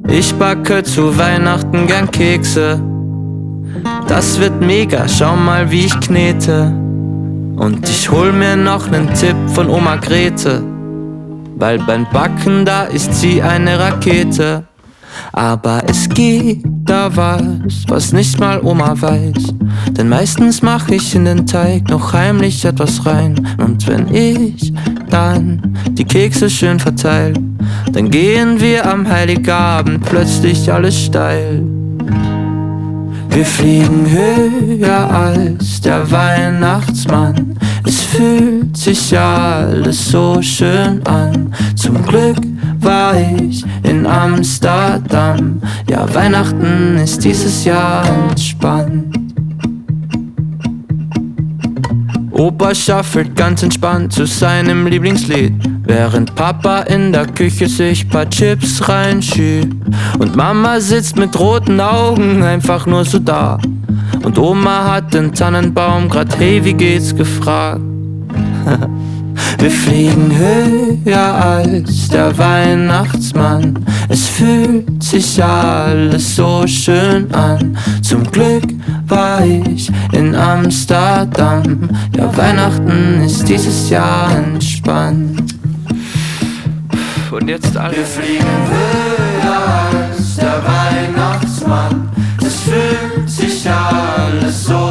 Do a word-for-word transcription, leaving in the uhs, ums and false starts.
Ich backe zu Weihnachten gern Kekse. Das wird mega, schau mal wie ich knete. Und ich hol mir noch nen Tipp von Oma Grete, weil beim Backen da ist sie eine Rakete. Aber es gibt da was, was nicht mal Oma weiß. Denn meistens mach ich in den Teig noch heimlich etwas rein. Und wenn ich dann die Kekse schön verteil, dann gehen wir am Heiligabend plötzlich alle steil. Wir fliegen höher als der Weihnachtsmann. Es fühlt sich alles so schön an. Zum Glück war ich in Amsterdam. Ja, Weihnachten ist dieses Jahr entspannt. Opa schaffelt ganz entspannt zu seinem Lieblingslied, während Papa in der Küche sich paar Chips reinschiebt. Und Mama sitzt mit roten Augen einfach nur so da. Und Oma hat den Tannenbaum grad hey wie geht's gefragt. Wir fliegen höher als der Weihnachtsmann. Es fühlt sich alles so schön an. Zum Glück war ich in Amsterdam. Ja, Weihnachten ist dieses Jahr entspannt. Und jetzt alle. Wir fliegen höher als der Weihnachtsmann. Es fühlt sich alles so